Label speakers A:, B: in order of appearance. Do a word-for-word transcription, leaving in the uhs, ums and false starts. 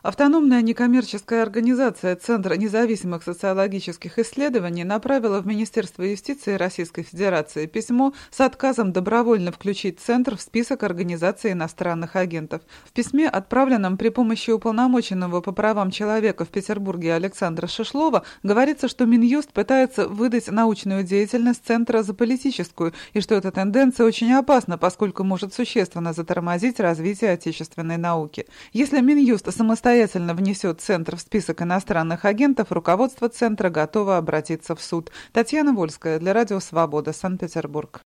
A: Автономная некоммерческая организация Центр независимых социологических исследований направила в Министерство юстиции Российской Федерации письмо с отказом добровольно включить Центр в список организаций иностранных агентов. В письме, отправленном при помощи уполномоченного по правам человека в Петербурге Александра Шишлова, говорится, что Минюст пытается выдать научную деятельность Центра за политическую, и что эта тенденция очень опасна, поскольку может существенно затормозить развитие отечественной науки. Если Минюст самостоятельно самостоятельно внесет Центр в список иностранных агентов, руководство Центра готово обратиться в суд. Татьяна Вольская для Радио Свобода, Санкт-Петербург.